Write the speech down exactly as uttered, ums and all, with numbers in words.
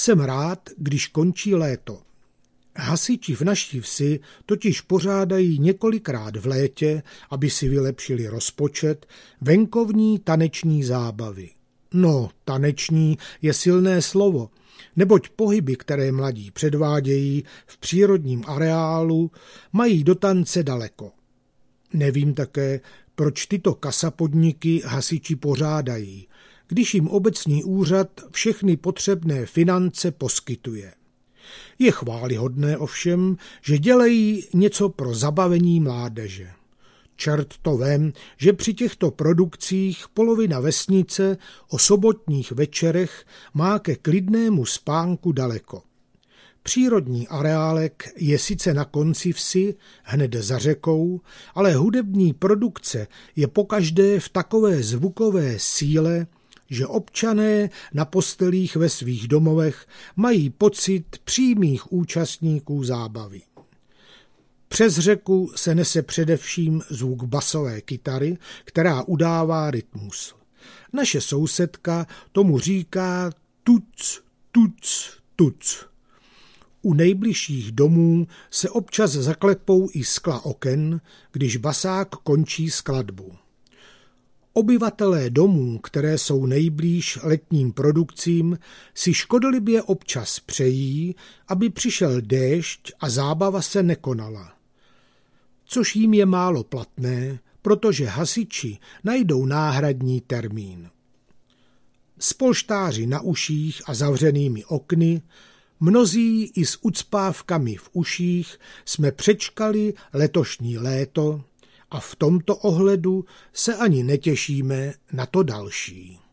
Jsem rád, když končí léto. Hasiči v naší vsi totiž pořádají několikrát v létě, aby si vylepšili rozpočet, venkovní taneční zábavy. No, taneční je silné slovo, neboť pohyby, které mladí předvádějí v přírodním areálu, mají do tance daleko. Nevím také, proč tyto kasapodniky hasiči pořádají, když jim obecní úřad všechny potřebné finance poskytuje. Je chvályhodné ovšem, že dělají něco pro zabavení mládeže. Čert to vem, že při těchto produkcích polovina vesnice o sobotních večerech má ke klidnému spánku daleko. Přírodní areálek je sice na konci vsi, hned za řekou, ale hudební produkce je pokaždé v takové zvukové síle, že občané na postelích ve svých domovech mají pocit přímých účastníků zábavy. Přes řeku se nese především zvuk basové kytary, která udává rytmus. Naše sousedka tomu říká tuc, tuc, tuc. U nejbližších domů se občas zaklepou i skla oken, když basák končí skladbu. Obyvatelé domů, které jsou nejblíž letním produkcím, si škodolibě občas přejí, aby přišel déšť a zábava se nekonala. Což jim je málo platné, protože hasiči najdou náhradní termín. S polštáři na uších a zavřenými okny, mnozí i s ucpávkami v uších jsme přečkali letošní léto, a v tomto ohledu se ani netěšíme na to další.